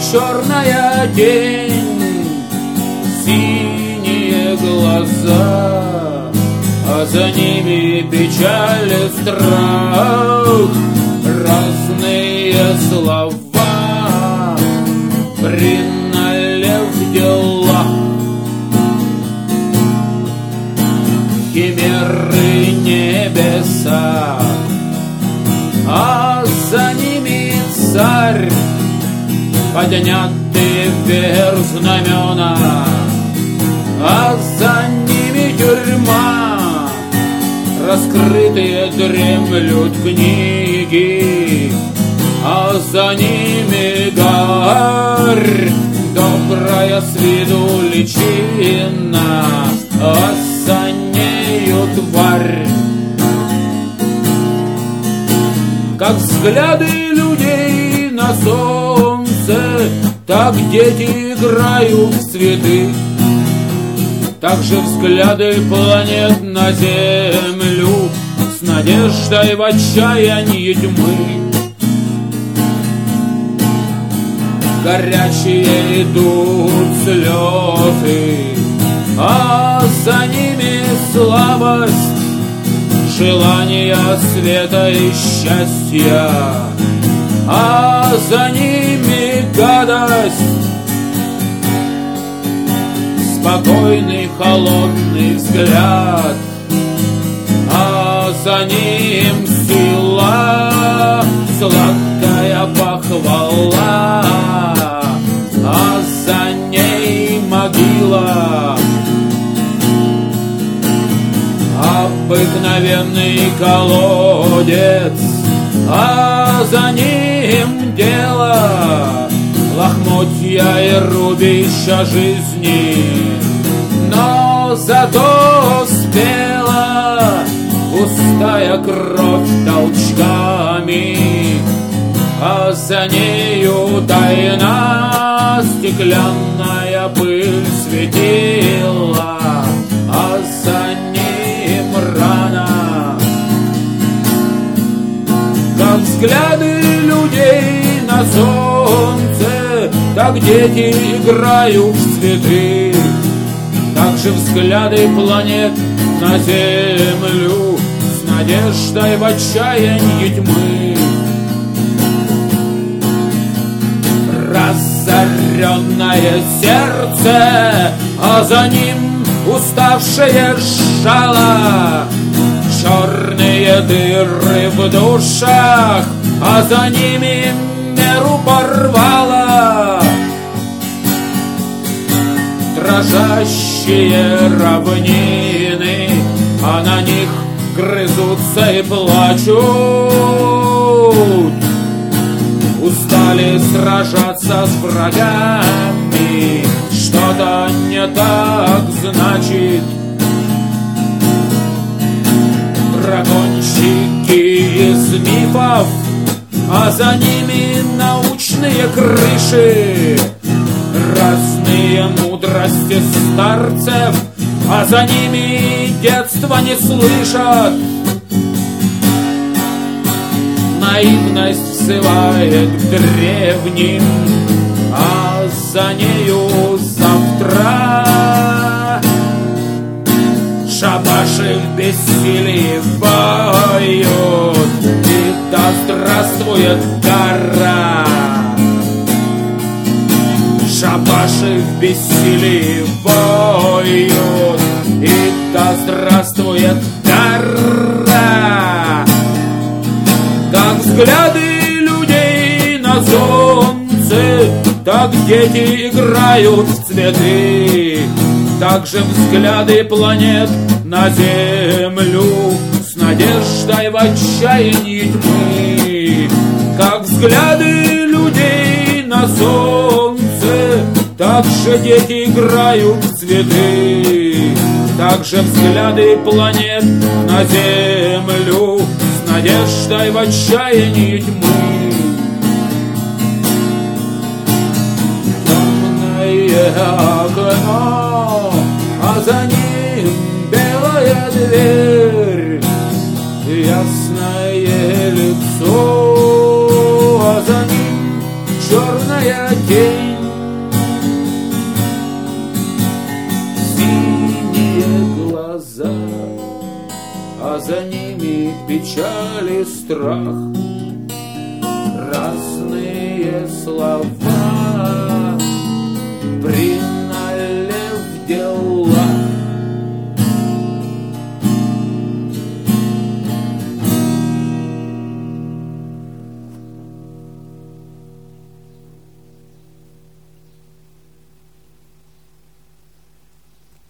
черная тень, синие глаза, а за ними печаль и страх, разные слова, приналев дела, химеры небеса, а за ними царь, подняты вверх знамена, а за ними тюрьма, раскрытые дремлют книги, а за ними гарь, добрая с виду личина, а за нею тварь. Как взгляды людей на солнце, так дети играют в цветы, так же взгляды планет на землю с надеждой в отчаянии тьмы. Горячие идут слезы, а за ними слабость, желания света и счастья, а за ними гадость, спокойный холодный взгляд, а за ним сила, сладкая похвала, а за ней могила. Обыкновенный колодец, а за ним дело, лохмотья и рубища жизни, но зато спела пустая кровь толчками, а за нею тайна стеклянная пыль светила, а за ним рана. Как взгляды людей на солнце, так дети играют в цветы, так же взгляды планет на землю с надеждой в отчаянии тьмы. Разоренное сердце, а за ним уставшее жало, черные дыры в душах, а за ними меру порвало. Дрожащие равнины, а на них грызутся и плачут. Устали сражаться с врагами, что-то не так значит. Драгончики из мифов, а за ними научные крыши, разные мудрости старцев, а за ними детства не слышат. Наивность взывает к древним, а за нею завтра. Шабаши в бессилии поют, и да здравствует гора. Шабаши в бессилии поют, и да здравствует гора. Как взгляды людей на солнце, так дети играют в цветы, так же взгляды планет на землю с надеждой в отчаянии тьмы. Как взгляды людей на солнце, так же дети играют в цветы, так же взгляды планет на землю с надеждой в отчаянии тьмы. Темное окно, а за ним белая дверь, ясное лицо, а за ним черная черная тень. Синие глаза, а за ними печаль и страх. Разные слова